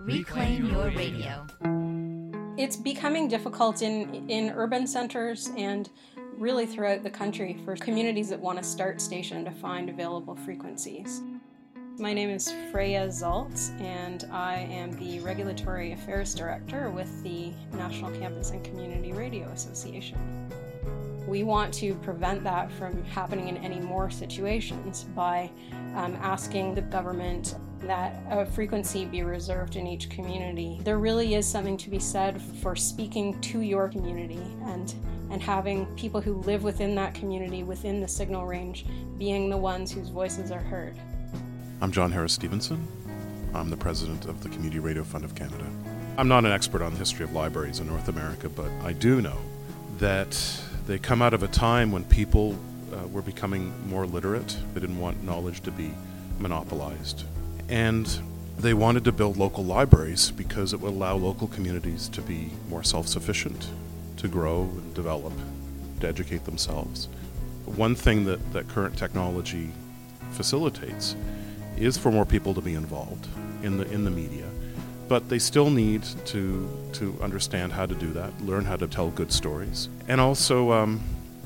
Reclaim Your Radio. It's becoming difficult in urban centers and really throughout the country for communities that want to start station to find available frequencies. My name is Freya Zaltz, and I am the Regulatory Affairs Director with the National Campus and Community Radio Association. We want to prevent that from happening in any more situations by asking the government that a frequency be reserved in each community. There really is something to be said for speaking to your community and having people who live within that community, within the signal range, being the ones whose voices are heard. I'm John Harris-Stevenson. I'm the president of the Community Radio Fund of Canada. I'm not an expert on the history of libraries in North America, but I do know that they come out of a time when people were becoming more literate. They didn't want knowledge to be monopolized. And they wanted to build local libraries because it would allow local communities to be more self-sufficient, to grow and develop, to educate themselves. One thing that current technology facilitates is for more people to be involved in the media, but they still need to understand how to do that, learn how to tell good stories, and also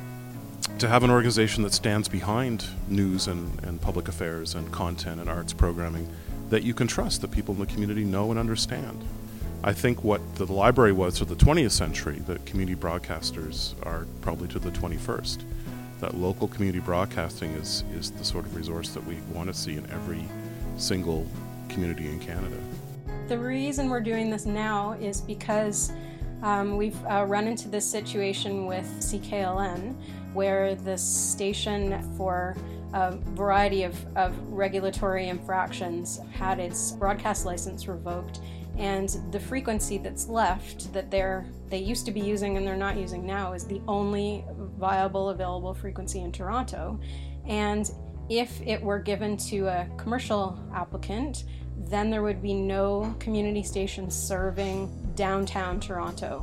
to have an organization that stands behind news and public affairs and content and arts programming that you can trust, that people in the community know and understand. I think what the library was to the 20th century, that community broadcasters are probably to the 21st. That local community broadcasting is the sort of resource that we want to see in every single community in Canada. The reason we're doing this now is because we've run into this situation with CKLN, where the station, for a variety of regulatory infractions, had its broadcast license revoked, and the frequency that's left that they used to be using and they're not using now is the only viable available frequency in Toronto. And if it were given to a commercial applicant, then there would be no community stations serving downtown Toronto.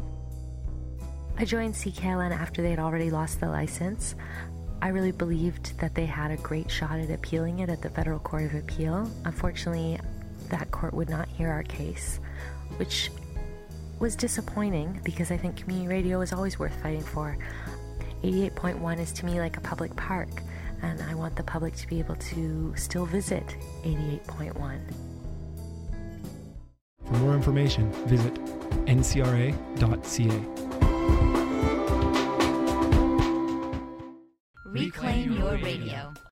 I joined CKLN after they had already lost the license. I really believed that they had a great shot at appealing it at the Federal Court of Appeal. Unfortunately, that court would not hear our case, which was disappointing because I think community radio is always worth fighting for. 88.1 is to me like a public park, and I want the public to be able to still visit 88.1. For more information, visit ncra.ca. Reclaim Your Radio.